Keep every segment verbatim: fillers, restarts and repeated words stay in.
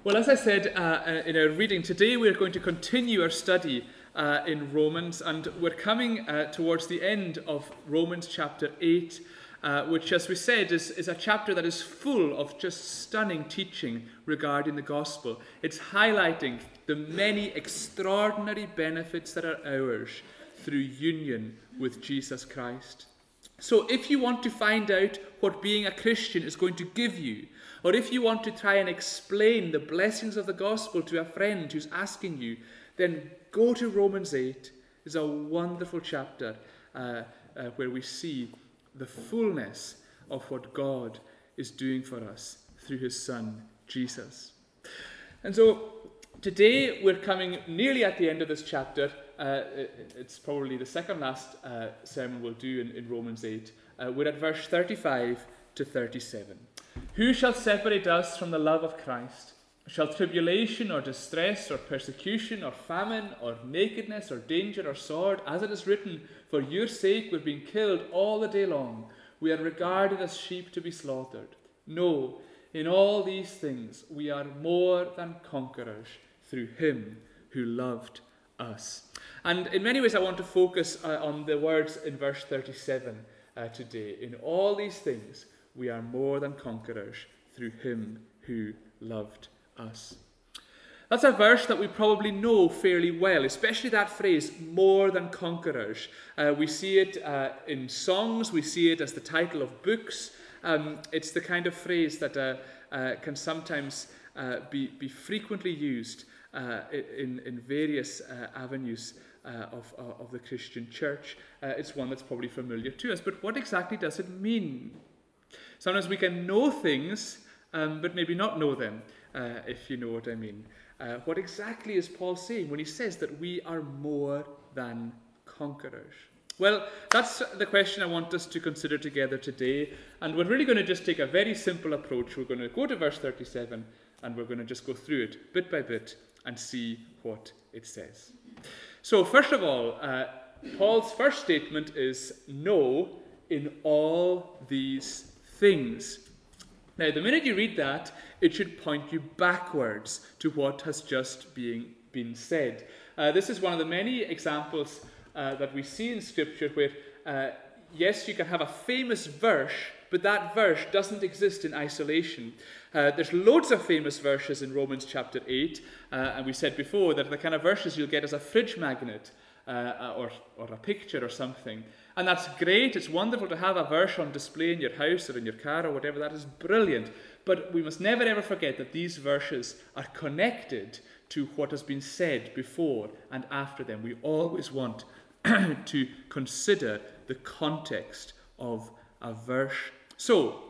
Well, as I said uh, in our reading, today we're going to continue our study uh, in Romans, and we're coming uh, towards the end of Romans chapter eight, uh, which, as we said, is, is a chapter that is full of just stunning teaching regarding the gospel. It's highlighting the many extraordinary benefits that are ours through union with Jesus Christ. So if you want to find out what being a Christian is going to give you, or if you want to try and explain the blessings of the gospel to a friend who's asking you, then go to Romans eight. It's a wonderful chapter uh, uh, where we see the fullness of what God is doing for us through his Son, Jesus. And so today we're coming nearly at the end of this chapter. Uh, it, it's probably the second last uh, sermon we'll do in, in Romans eight. Uh, we're at verse thirty-five to thirty-seven. Who shall separate us from the love of Christ? Shall tribulation or distress or persecution or famine or nakedness or danger or sword? As it is written, for your sake we're being killed all the day long. We are regarded as sheep to be slaughtered. No, in all these things we are more than conquerors through him who loved us. And in many ways I want to focus uh, on the words in verse thirty-seven uh, today. In all these things we are more than conquerors through him who loved us. That's a verse that we probably know fairly well, especially that phrase, more than conquerors. Uh, we see it uh, in songs, we see it as the title of books. Um, it's the kind of phrase that uh, uh, can sometimes uh, be, be frequently used uh, in, in various uh, avenues uh, of, of the Christian church. Uh, it's one that's probably familiar to us, but what exactly does it mean? Sometimes we can know things, um, but maybe not know them, uh, if you know what I mean. Uh, what exactly is Paul saying when he says that we are more than conquerors? Well, that's the question I want us to consider together today. And we're really going to just take a very simple approach. We're going to go to verse thirty-seven, and we're going to just go through it bit by bit and see what it says. So, first of all, uh, Paul's first statement is, no, in all these things. Now, the minute you read that, it should point you backwards to what has just been, been said. Uh, this is one of the many examples uh, that we see in Scripture where, uh, yes, you can have a famous verse, but that verse doesn't exist in isolation. Uh, there's loads of famous verses in Romans chapter eight, uh, and we said before that the kind of verses you'll get as a fridge magnet, uh, or, or a picture or something. And that's great. It's wonderful to have a verse on display in your house or in your car or whatever. That is brilliant. But we must never ever forget that these verses are connected to what has been said before and after them. We always want to consider the context of a verse. So,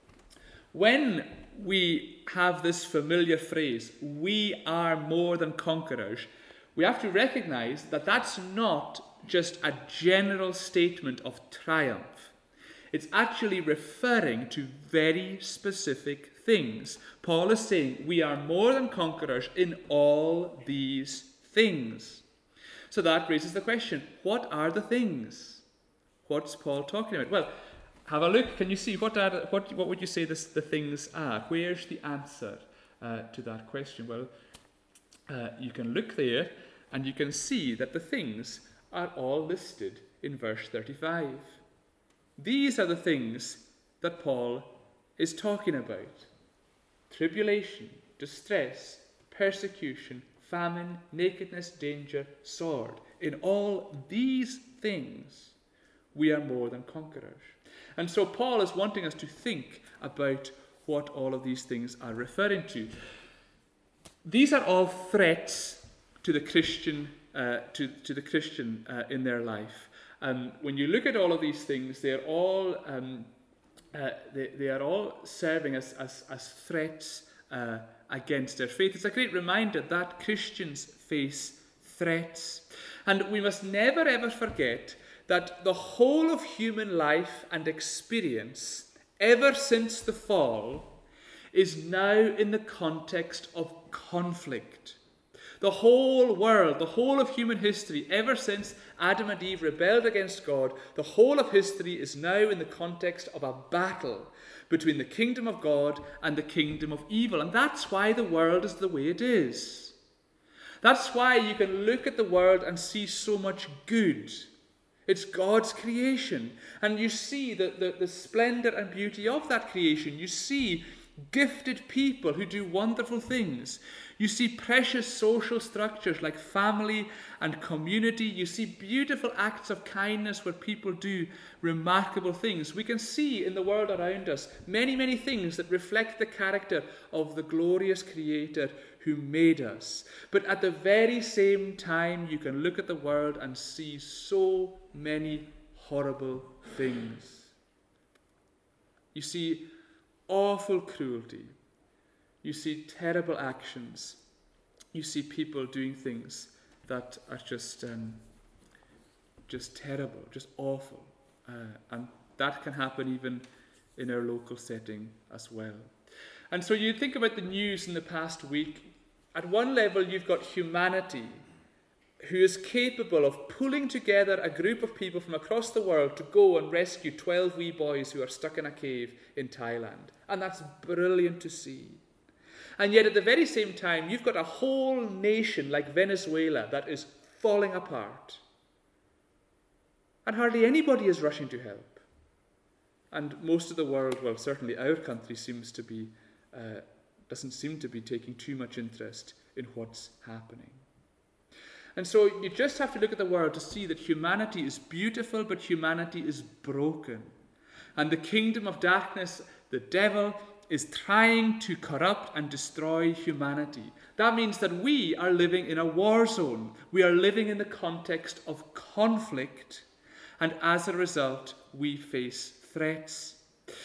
when we have this familiar phrase, we are more than conquerors, we have to recognize that that's not just a general statement of triumph. It's actually referring to very specific things. Paul is saying we are more than conquerors in all these things. So that raises the question, what are the things? What's Paul talking about? Well, have a look. Can you see what are, what, what would you say this, the things are? Where's the answer uh, to that question? Well, uh, you can look there and you can see that the things are all listed in verse thirty-five. These are the things that Paul is talking about. Tribulation, distress, persecution, famine, nakedness, danger, sword. In all these things, we are more than conquerors. And so Paul is wanting us to think about what all of these things are referring to. These are all threats to the Christian Uh, to, to the Christian uh, in their life. Um, when you look at all of these things, they're all um, uh, they, they are all serving as as, as threats uh, against their faith. It's a great reminder that Christians face threats, and we must never ever forget that the whole of human life and experience, ever since the fall, is now in the context of conflict. The whole world, the whole of human history, ever since Adam and Eve rebelled against God, the whole of history is now in the context of a battle between the kingdom of God and the kingdom of evil. And that's why the world is the way it is. That's why you can look at the world and see so much good. It's God's creation. And you see the, the, the splendor and beauty of that creation. You see gifted people who do wonderful things. You see precious social structures like family and community. You see beautiful acts of kindness where people do remarkable things. We can see in the world around us many, many things that reflect the character of the glorious Creator who made us. But at the very same time, you can look at the world and see so many horrible things. You see awful cruelty. You see terrible actions. You see people doing things that are just um, just terrible, just awful. Uh, and that can happen even in our local setting as well. And so you think about the news in the past week. At one level, you've got humanity who is capable of pulling together a group of people from across the world to go and rescue twelve wee boys who are stuck in a cave in Thailand. And that's brilliant to see. And yet at the very same time, you've got a whole nation like Venezuela that is falling apart. And hardly anybody is rushing to help. And most of the world, well, certainly our country seems to be, uh, doesn't seem to be taking too much interest in what's happening. And so you just have to look at the world to see that humanity is beautiful, but humanity is broken. And the kingdom of darkness, the devil, is trying to corrupt and destroy humanity. That means that we are living in a war zone. We are living in the context of conflict, and as a result, we face threats.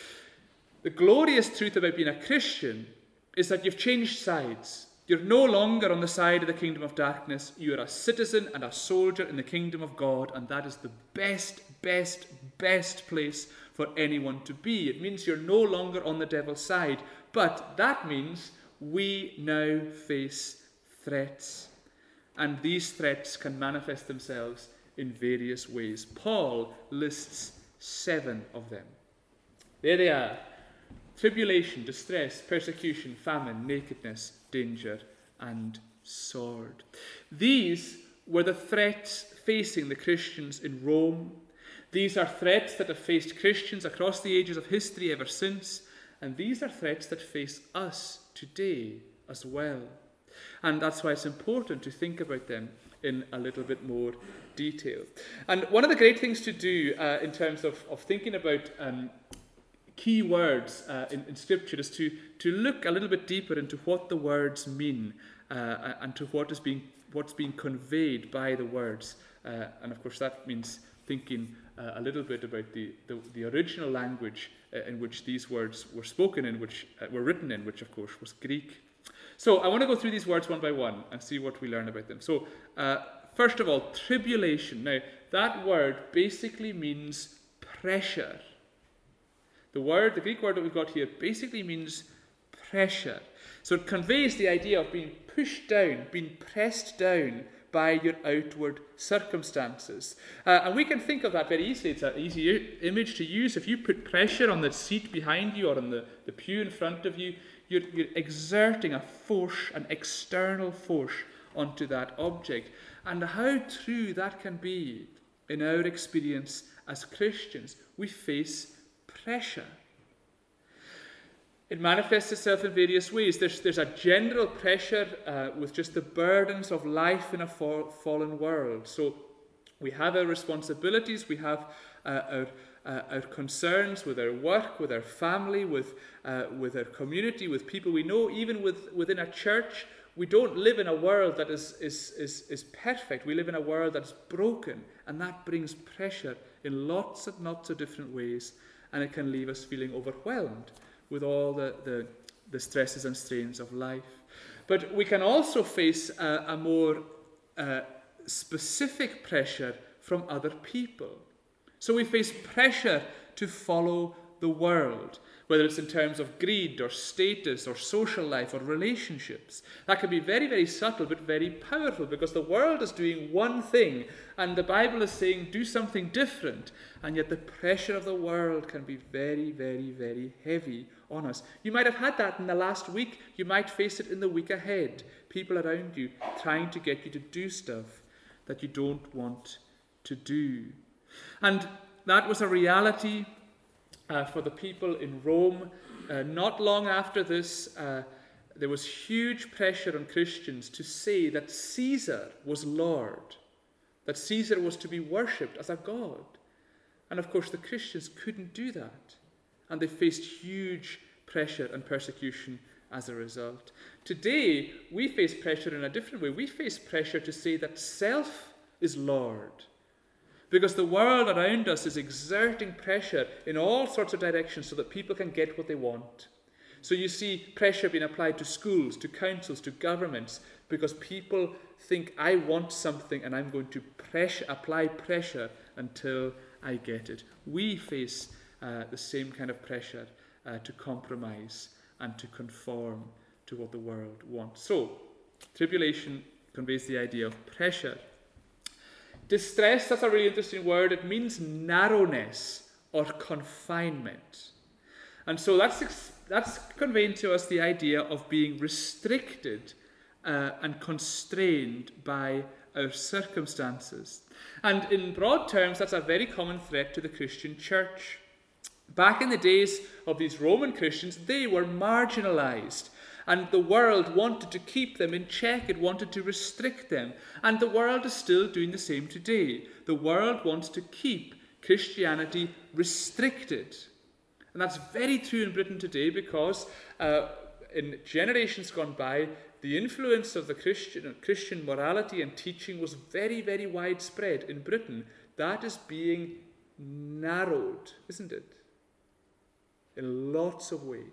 The glorious truth about being a Christian is that you've changed sides. You're no longer on the side of the kingdom of darkness. You're a citizen and a soldier in the kingdom of God, and that is the best, best, best place for anyone to be. It means you're no longer on the devil's side, but that means we now face threats, and these threats can manifest themselves in various ways. Paul lists seven of them. There they are: tribulation, distress, persecution, famine, nakedness, danger, and sword. These were the threats facing the Christians in Rome. These are threats that have faced Christians across the ages of history ever since, and these are threats that face us today as well. And that's why it's important to think about them in a little bit more detail. And one of the great things to do uh, in terms of, of thinking about um, key words uh, in, in Scripture is to, to look a little bit deeper into what the words mean uh, and to what is being, what's being conveyed by the words. Uh, and of course that means thinking uh, a little bit about the, the, the original language uh, in which these words were spoken in, which uh, were written in, which of course was Greek. So I want to go through these words one by one and see what we learn about them. So uh, first of all, tribulation. Now that word basically means pressure. The word, the Greek word that we've got here, basically means pressure. So it conveys the idea of being pushed down, being pressed down by your outward circumstances. Uh, and we can think of that very easily. It's an easy I- image to use. If you put pressure on the seat behind you or on the, the pew in front of you, you're, you're exerting a force, an external force onto that object. And how true that can be in our experience as Christians. We face pressure. It manifests itself in various ways. There's, there's a general pressure uh, with just the burdens of life in a fall, fallen world. So we have our responsibilities, we have uh, our, uh, our concerns with our work, with our family, with, uh, with our community, with people we know, even with, within a church. We don't live in a world that is, is, is, is perfect. We live in a world that's broken, and that brings pressure in lots and lots of different ways, and it can leave us feeling overwhelmed with all the, the, the stresses and strains of life. But we can also face a, a more uh, specific pressure from other people. So we face pressure to follow the world, whether it's in terms of greed or status or social life or relationships. That can be very, very subtle but very powerful, because the world is doing one thing and the Bible is saying do something different, and yet the pressure of the world can be very, very, very heavy on us. You might have had that in the last week. You might face it in the week ahead. People around you trying to get you to do stuff that you don't want to do. And that was a reality uh, for the people in Rome. Uh, not long after this, uh, there was huge pressure on Christians to say that Caesar was Lord, that Caesar was to be worshipped as a god. And of course, the Christians couldn't do that. And they faced huge pressure and persecution as a result. Today, we face pressure in a different way. We face pressure to say that self is Lord, because the world around us is exerting pressure in all sorts of directions so that people can get what they want. So you see pressure being applied to schools, to councils, to governments, because people think, I want something and I'm going to pressure, apply pressure until I get it. We face uh, the same kind of pressure uh, to compromise and to conform to what the world wants. So, tribulation conveys the idea of pressure. Distress, that's a really interesting word. It means narrowness or confinement. And so that's, that's conveying to us the idea of being restricted uh, and constrained by our circumstances. And in broad terms, that's a very common threat to the Christian church. Back in the days of these Roman Christians, they were marginalized, and the world wanted to keep them in check. It wanted to restrict them. And the world is still doing the same today. The world wants to keep Christianity restricted. And that's very true in Britain today, because uh, in generations gone by, the influence of the Christian, Christian morality and teaching was very, very widespread in Britain. That is being narrowed, isn't it? In lots of ways.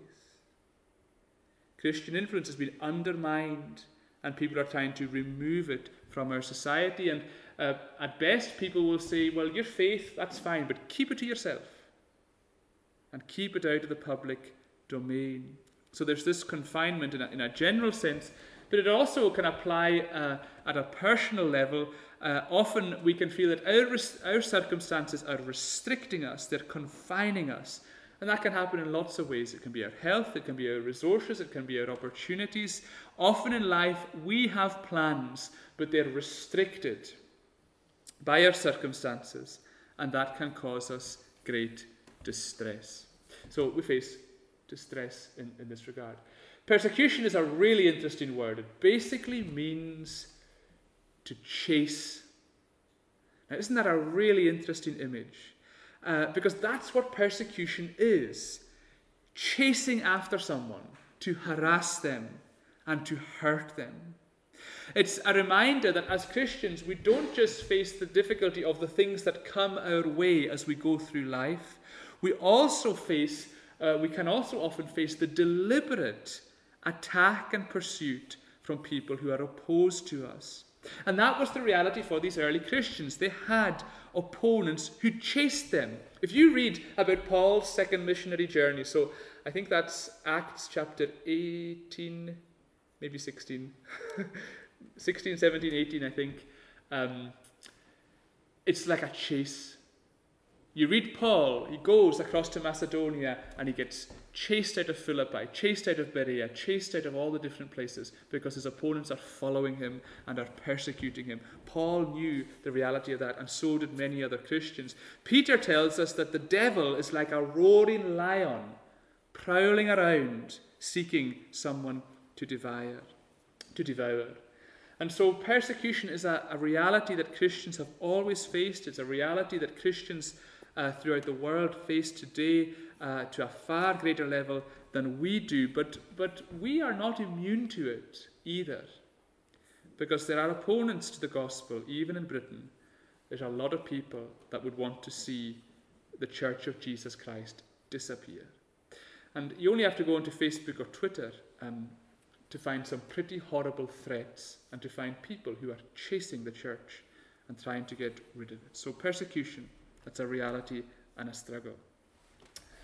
Christian influence has been undermined, and people are trying to remove it from our society. And uh, at best, people will say, well, your faith, that's fine, but keep it to yourself. And keep it out of the public domain. So there's this confinement in a, in a general sense, but it also can apply uh, at a personal level. Uh, often we can feel that our, res- our circumstances are restricting us, they're confining us. And that can happen in lots of ways. It can be our health, it can be our resources, it can be our opportunities. Often in life, we have plans, but they're restricted by our circumstances, and that can cause us great distress. So we face distress in, in this regard. Persecution is a really interesting word. It basically means to chase. Now, isn't that a really interesting image? Uh, because that's what persecution is. Chasing after someone to harass them and to hurt them. It's a reminder that as Christians, we don't just face the difficulty of the things that come our way as we go through life. We also face, uh, we can also often face the deliberate attack and pursuit from people who are opposed to us. And that was the reality for these early Christians. They had opponents who chased them. If you read about Paul's second missionary journey, so I think that's Acts chapter eighteen, maybe sixteen, sixteen, seventeen, eighteen, I think. Um, it's like a chase. You read Paul, he goes across to Macedonia and he gets chased out of Philippi, chased out of Berea, chased out of all the different places because his opponents are following him and are persecuting him. Paul knew the reality of that, and so did many other Christians. Peter tells us that the devil is like a roaring lion prowling around seeking someone to devour. To devour. And so persecution is a, a reality that Christians have always faced. It's a reality that Christians Uh, throughout the world face today uh, to a far greater level than we do, but but we are not immune to it either, because there are opponents to the gospel, even in Britain. There's a lot of people that would want to see the Church of Jesus Christ disappear. And you only have to go onto Facebook or Twitter um, to find some pretty horrible threats and to find people who are chasing the church and trying to get rid of it. So persecution, that's a reality and a struggle.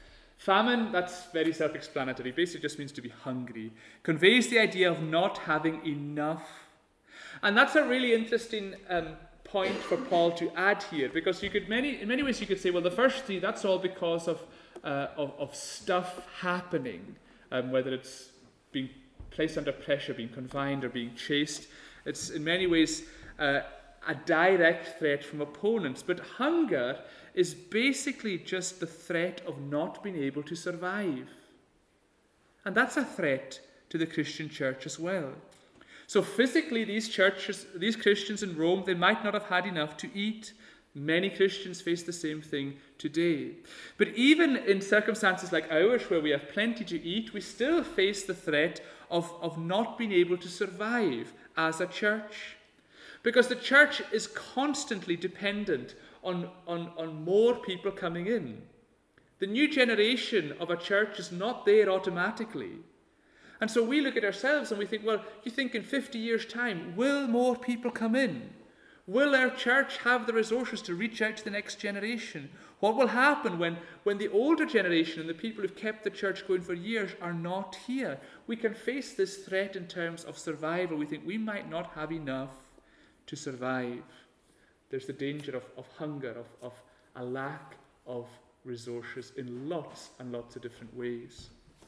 Famine, that's very self-explanatory. Basically just means to be hungry. Conveys the idea of not having enough. And that's a really interesting um, point for Paul to add here, because you could many in many ways you could say, well, the first three, that's all because of uh, of, of stuff happening, um, whether it's being placed under pressure, being confined, or being chased. It's in many ways uh, a direct threat from opponents. But hunger is basically just the threat of not being able to survive. And that's a threat to the Christian church as well. So physically, these churches, these Christians in Rome, they might not have had enough to eat. Many Christians face the same thing today. But even in circumstances like ours, where we have plenty to eat, we still face the threat of, of not being able to survive as a church. Because the church is constantly dependent on, on, on more people coming in. The new generation of a church is not there automatically. And so we look at ourselves and we think, well, you think in fifty years' time, will more people come in? Will our church have the resources to reach out to the next generation? What will happen when, when the older generation and the people who've kept the church going for years are not here? We can face this threat in terms of survival. We think we might not have enough to survive. There's the danger of, of hunger, of, of a lack of resources in lots and lots of different ways.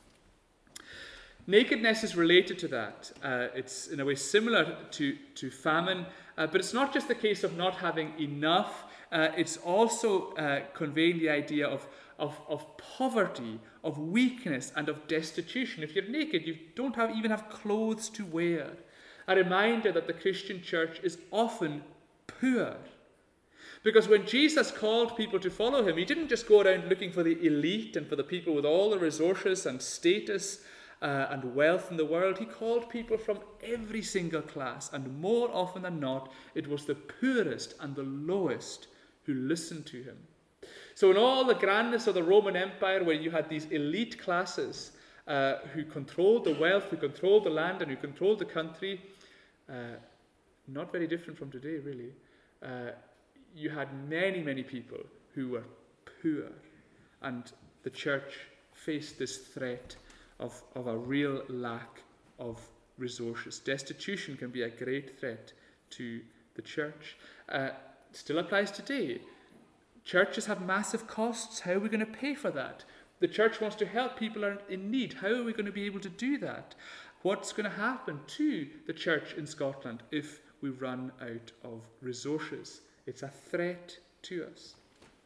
Nakedness is related to that. Uh, it's in a way similar to, to famine, uh, but it's not just the case of not having enough. Uh, it's also uh, conveying the idea of, of, of poverty, of weakness, and of destitution. If you're naked, you don't have, even have clothes to wear. A reminder that the Christian church is often poor. Because when Jesus called people to follow him, he didn't just go around looking for the elite and for the people with all the resources and status Uh, and wealth in the world. He called people from every single class, and more often than not, it was the poorest and the lowest who listened to him. So in all the grandness of the Roman Empire, where you had these elite classes uh, who controlled the wealth, who controlled the land, and who controlled the country, uh, not very different from today, really, uh, you had many, many people who were poor, and the church faced this threat Of, of a real lack of resources. Destitution can be a great threat to the church. Uh, still applies today. Churches have massive costs. How are we going to pay for that? The church wants to help people who are in need. How are we going to be able to do that? What's going to happen to the church in Scotland if we run out of resources? It's a threat to us.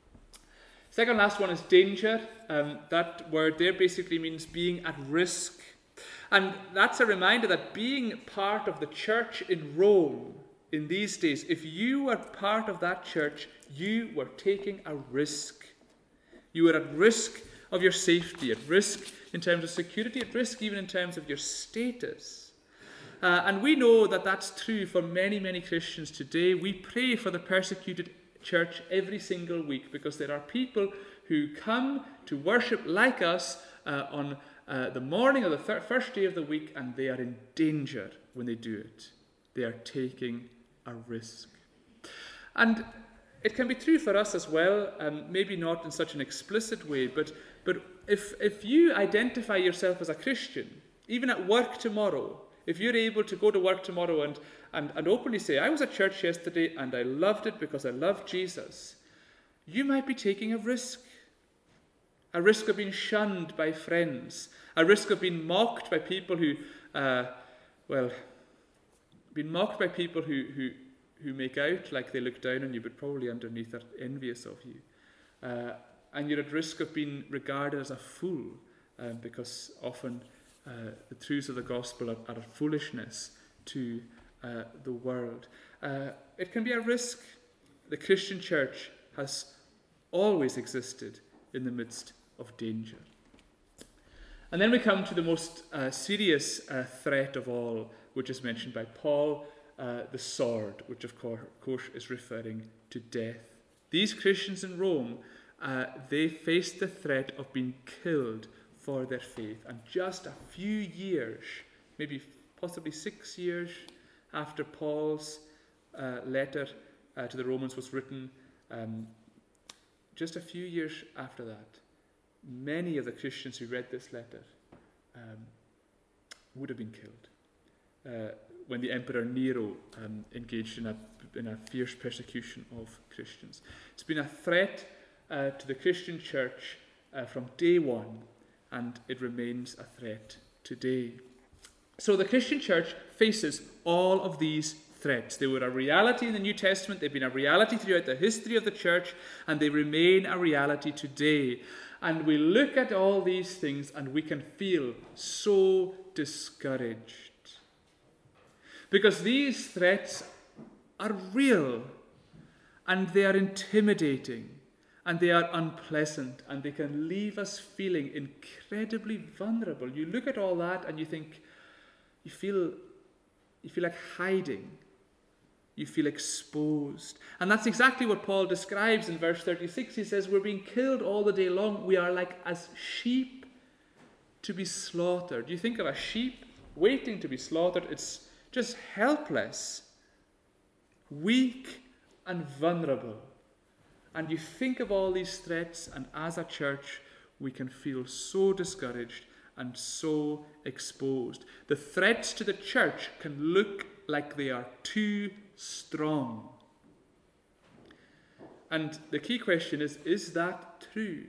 Second last one is danger. Um, that word there basically means being at risk. And that's a reminder that being part of the church in Rome in these days, if you were part of that church, you were taking a risk. You were at risk of your safety, at risk in terms of security, at risk even in terms of your status. Uh, and we know that that's true for many, many Christians today. We pray for the persecuted church every single week, because there are people who come to worship like us uh, on uh, the morning of the thir- first day of the week, and they are in danger when they do it. They are taking a risk. And it can be true for us as well, um, maybe not in such an explicit way, but, but if, if you identify yourself as a Christian, even at work tomorrow, if you're able to go to work tomorrow and, and, and openly say, I was at church yesterday and I loved it because I loved Jesus, you might be taking a risk. A risk of being shunned by friends. A risk of being mocked by people who, uh, well, being mocked by people who, who, who make out like they look down on you, but probably underneath are envious of you. Uh, and you're at risk of being regarded as a fool, um, because often Uh, the truths of the gospel are, are foolishness to uh, the world. Uh, it can be a risk. The Christian church has always existed in the midst of danger. And then we come to the most uh, serious uh, threat of all, which is mentioned by Paul, uh, the sword, which of course, of course is referring to death. These Christians in Rome, uh, they faced the threat of being killed for their faith. And just a few years, maybe possibly six years after Paul's uh, letter uh, to the Romans was written, um, just a few years after that, many of the Christians who read this letter um, would have been killed uh, when the Emperor Nero um, engaged in a, in a fierce persecution of Christians. It's been a threat uh, to the Christian church uh, from day one, and it remains a threat today. So the Christian church faces all of these threats. They were a reality in the New Testament, they've been a reality throughout the history of the church, and they remain a reality today. And we look at all these things and we can feel so discouraged. Because these threats are real, and they are intimidating, and they are unpleasant, and they can leave us feeling incredibly vulnerable. You look at all that and you think, you feel, you feel like hiding. You feel exposed. And that's exactly what Paul describes in verse thirty-six. He says, we're being killed all the day long. We are like as sheep to be slaughtered. You think of a sheep waiting to be slaughtered. It's just helpless, weak and vulnerable. And you think of all these threats, and as a church, we can feel so discouraged and so exposed. The threats to the church can look like they are too strong. And the key question is, is that true?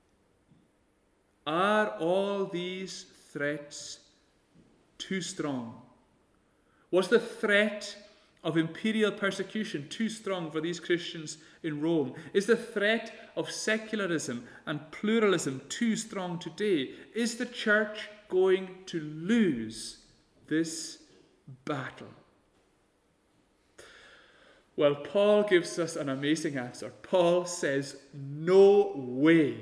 Are all these threats too strong? Was the threat of imperial persecution too strong for these Christians in Rome? Is the threat of secularism and pluralism too strong today? Is the church going to lose this battle? Well, Paul gives us an amazing answer. Paul says, no way.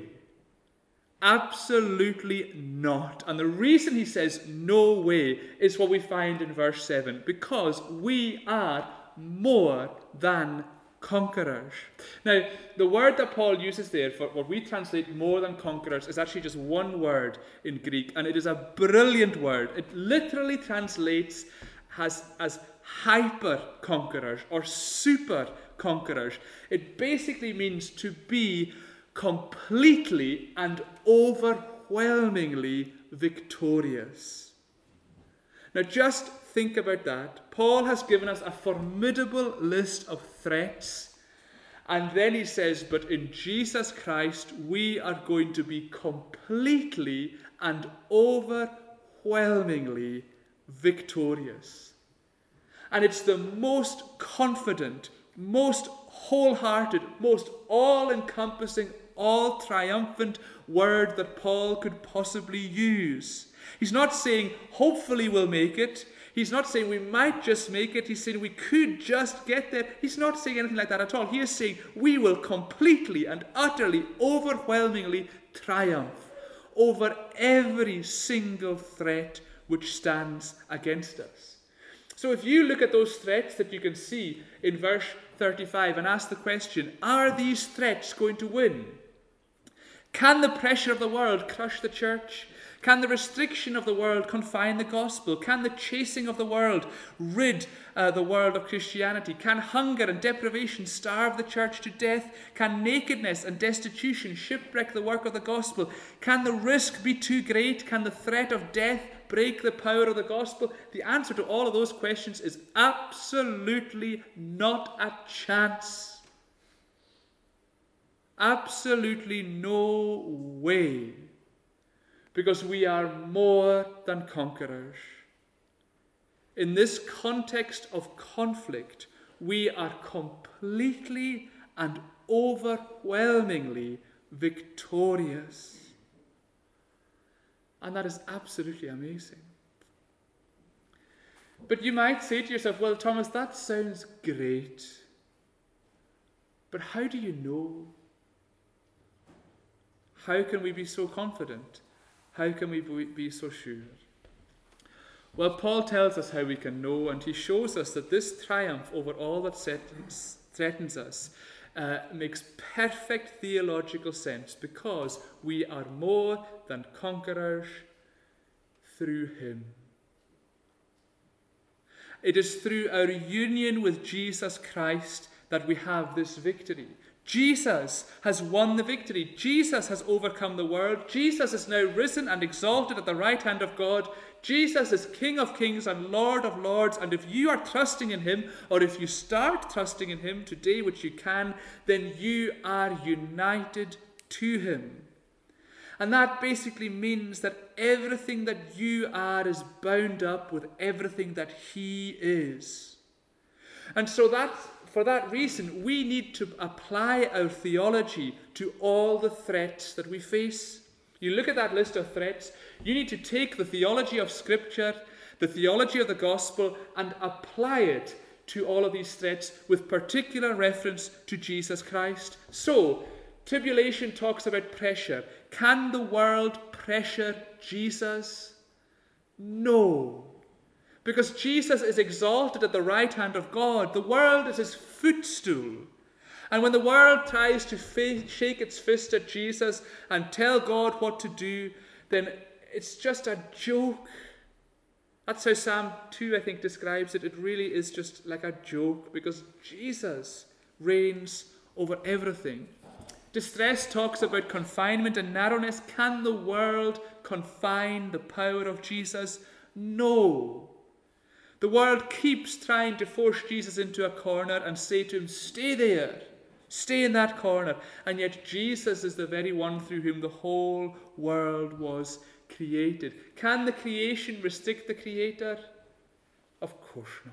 Absolutely not. And the reason he says no way is what we find in verse seven. Because we are more than conquerors. Now, the word that Paul uses there for what we translate more than conquerors is actually just one word in Greek. And it is a brilliant word. It literally translates as, as hyper conquerors or super conquerors. It basically means to be completely and overwhelmingly victorious. Now just think about that. Paul has given us a formidable list of threats, and then he says, but in Jesus Christ we are going to be completely and overwhelmingly victorious. And it's the most confident, most wholehearted, most all-encompassing, all-triumphant word that Paul could possibly use. He's not saying, hopefully we'll make it. He's not saying we might just make it. He's saying we could just get there. He's not saying anything like that at all. He is saying we will completely and utterly, overwhelmingly triumph over every single threat which stands against us. So if you look at those threats that you can see in verse thirty-five and ask the question, are these threats going to win? Can the pressure of the world crush the church? Can the restriction of the world confine the gospel? Can the chasing of the world rid uh, the world of Christianity? Can hunger and deprivation starve the church to death? Can nakedness and destitution shipwreck the work of the gospel? Can the risk be too great? Can the threat of death break the power of the gospel? The answer to all of those questions is absolutely not a chance. Absolutely no way. Because we are more than conquerors. In this context of conflict, we are completely and overwhelmingly victorious. And that is absolutely amazing. But you might say to yourself, well, Thomas, that sounds great. But how do you know? How can we be so confident? How can we be so sure? Well, Paul tells us how we can know, and he shows us that this triumph over all that threatens us uh, makes perfect theological sense, because we are more than conquerors through him. It is through our union with Jesus Christ that we have this victory. Jesus has won the victory. Jesus has overcome the world. Jesus is now risen and exalted at the right hand of God. Jesus is King of kings and Lord of lords. And if you are trusting in him, or if you start trusting in him today, which you can, then you are united to him. And that basically means that everything that you are is bound up with everything that he is. And so that, for that reason, we need to apply our theology to all the threats that we face. You look at that list of threats, you need to take the theology of Scripture, the theology of the gospel, and apply it to all of these threats with particular reference to Jesus Christ. So, tribulation talks about pressure. Can the world pressure Jesus? No. Because Jesus is exalted at the right hand of God. The world is his footstool. And when the world tries to fa- shake its fist at Jesus and tell God what to do, then it's just a joke. That's how Psalm two, I think, describes it. It really is just like a joke, because Jesus reigns over everything. Distress talks about confinement and narrowness. Can the world confine the power of Jesus? No. The world keeps trying to force Jesus into a corner and say to him, stay there, stay in that corner. And yet Jesus is the very one through whom the whole world was created. Can the creation restrict the Creator? Of course not.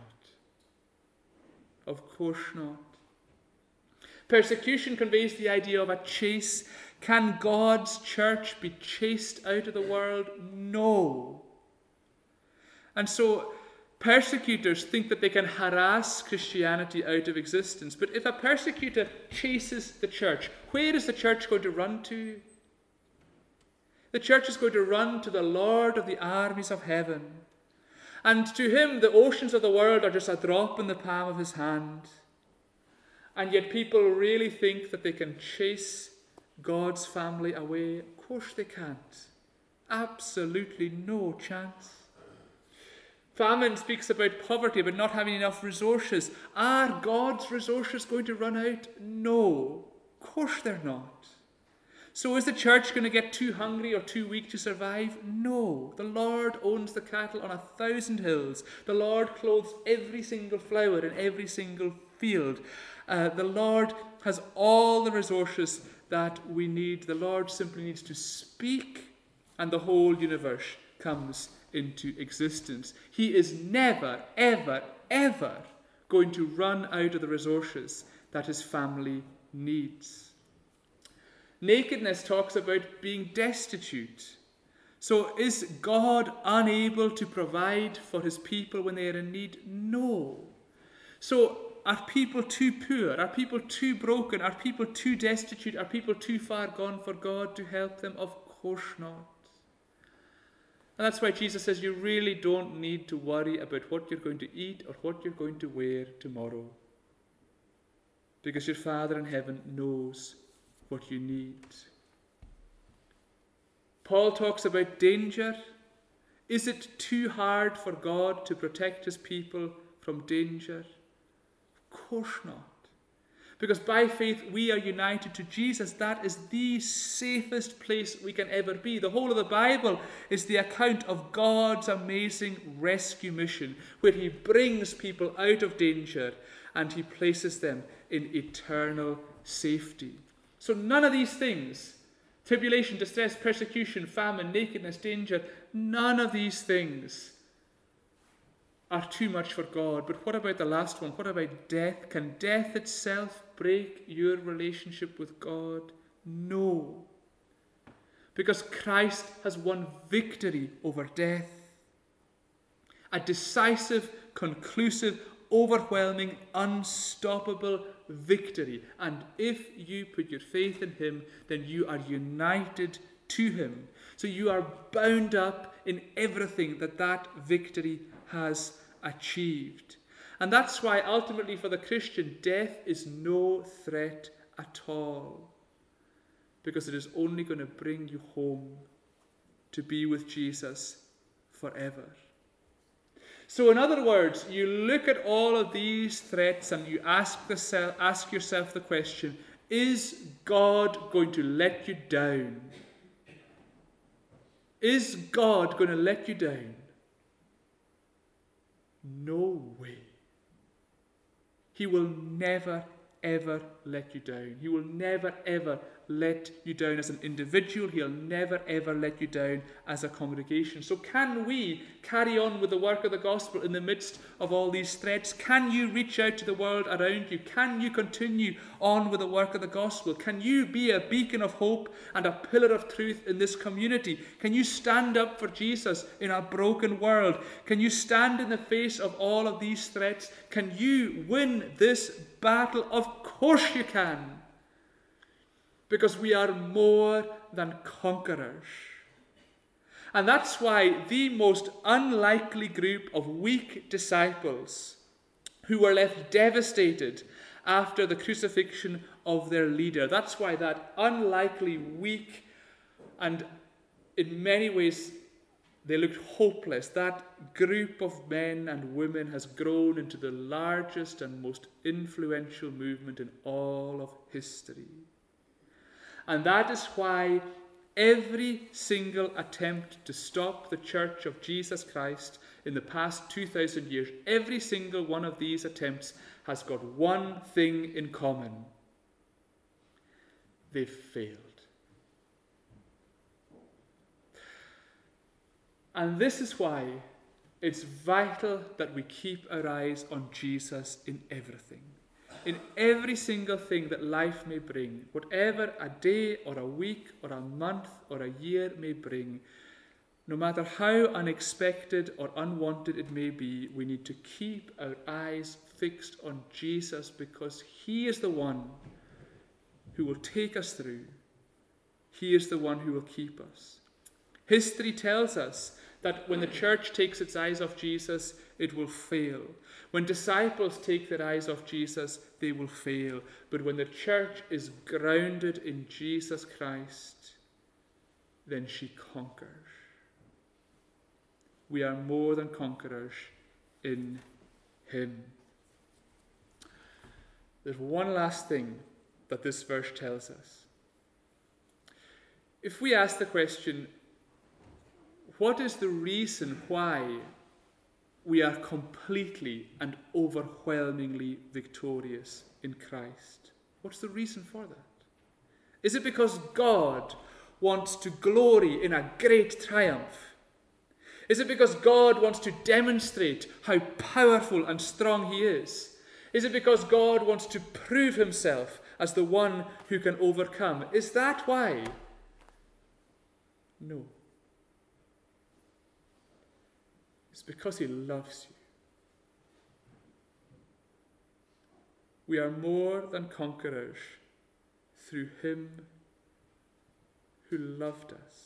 Of course not. Persecution conveys the idea of a chase. Can God's church be chased out of the world? No. And so persecutors think that they can harass Christianity out of existence. But if a persecutor chases the church, where is the church going to run to? The church is going to run to the Lord of the armies of heaven. And to him, the oceans of the world are just a drop in the palm of his hand. And yet people really think that they can chase God's family away. Of course they can't. Absolutely no chance. Famine speaks about poverty, but not having enough resources. Are God's resources going to run out? No. Of course they're not. So is the church going to get too hungry or too weak to survive? No. The Lord owns the cattle on a thousand hills. The Lord clothes every single flower in every single field. Uh, the Lord has all the resources that we need. The Lord simply needs to speak, and the whole universe comes into existence. He is never, ever, ever going to run out of the resources that his family needs. Nakedness talks about being destitute. So is God unable to provide for his people when they are in need? No. So are people too poor? Are people too broken? Are people too destitute? Are people too far gone for God to help them? Of course not. And that's why Jesus says you really don't need to worry about what you're going to eat or what you're going to wear tomorrow. Because your Father in heaven knows what you need. Paul talks about danger. Is it too hard for God to protect his people from danger? Of course not. Because by faith we are united to Jesus. That is the safest place we can ever be. The whole of the Bible is the account of God's amazing rescue mission, where he brings people out of danger and he places them in eternal safety. So none of these things, tribulation, distress, persecution, famine, nakedness, danger, none of these things are too much for God. But what about the last one? What about death? Can death itself break your relationship with God? No. Because Christ has won victory over death. A decisive, conclusive, overwhelming, unstoppable victory. And if you put your faith in him, then you are united to him. So you are bound up in everything that that victory has achieved. And that's why ultimately for the Christian, death is no threat at all. Because it is only going to bring you home to be with Jesus forever. So in other words, you look at all of these threats and you ask, the, ask yourself the question, Is God going to let you down? Is God going to let you down? No way. He will never, ever let you down. He will never, ever let you down as an individual. He'll never, ever let you down as a congregation. So can we carry on with the work of the gospel in the midst of all these threats? Can you reach out to the world around you? Can you continue on with the work of the gospel? Can you be a beacon of hope and a pillar of truth in this community? Can you stand up for Jesus in a broken world? Can you stand in the face of all of these threats? Can you win this battle? Of course you can. Because we are more than conquerors. And that's why the most unlikely group of weak disciples who were left devastated after the crucifixion of their leader, that's why that unlikely, weak, and in many ways they looked hopeless, that group of men and women has grown into the largest and most influential movement in all of history. And that is why every single attempt to stop the Church of Jesus Christ in the past two thousand years, every single one of these attempts has got one thing in common. They've failed. And this is why it's vital that we keep our eyes on Jesus in everything. In every single thing that life may bring, whatever a day or a week or a month or a year may bring, no matter how unexpected or unwanted it may be, we need to keep our eyes fixed on Jesus, because he is the one who will take us through. He is the one who will keep us. History tells us that when the church takes its eyes off Jesus, it will fail. When disciples take their eyes off Jesus, they will fail. But when the church is grounded in Jesus Christ, then she conquers. We are more than conquerors in him. There's one last thing that this verse tells us. If we ask the question, what is the reason why we are completely and overwhelmingly victorious in Christ? What's the reason for that? Is it because God wants to glory in a great triumph? Is it because God wants to demonstrate how powerful and strong he is? Is it because God wants to prove himself as the one who can overcome? Is that why? No. It's because he loves you. We are more than conquerors through him who loved us.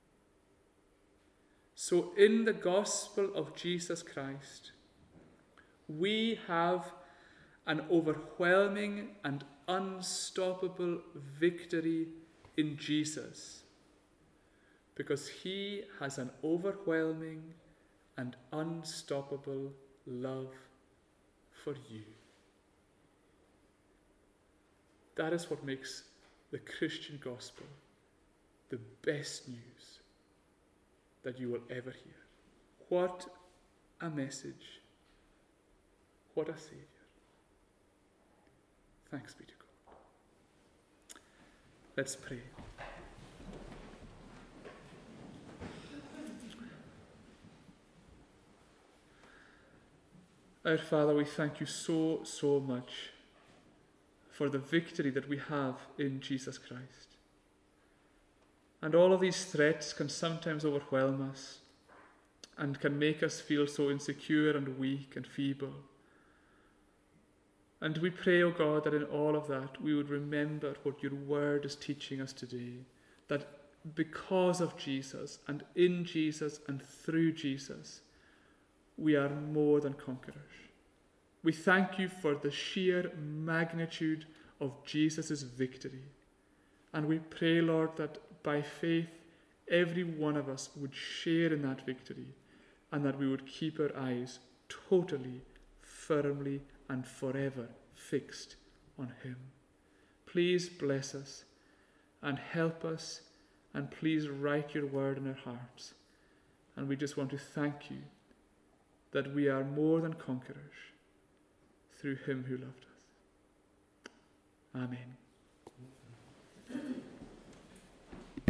So in the gospel of Jesus Christ, we have an overwhelming and unstoppable victory in Jesus, because he has an overwhelming and unstoppable love for you. That is what makes the Christian gospel the best news that you will ever hear. What a message. What a Saviour. Thanks be to God. Let's pray. Our Father, we thank you so, so much for the victory that we have in Jesus Christ. And all of these threats can sometimes overwhelm us and can make us feel so insecure and weak and feeble. And we pray, O God, that in all of that we would remember what your word is teaching us today, that because of Jesus and in Jesus and through Jesus, we are more than conquerors. We thank you for the sheer magnitude of Jesus' victory. And we pray, Lord, that by faith every one of us would share in that victory, and that we would keep our eyes totally, firmly, and forever fixed on him. Please bless us and help us, and please write your word in our hearts. And we just want to thank you that we are more than conquerors through him who loved us. Amen.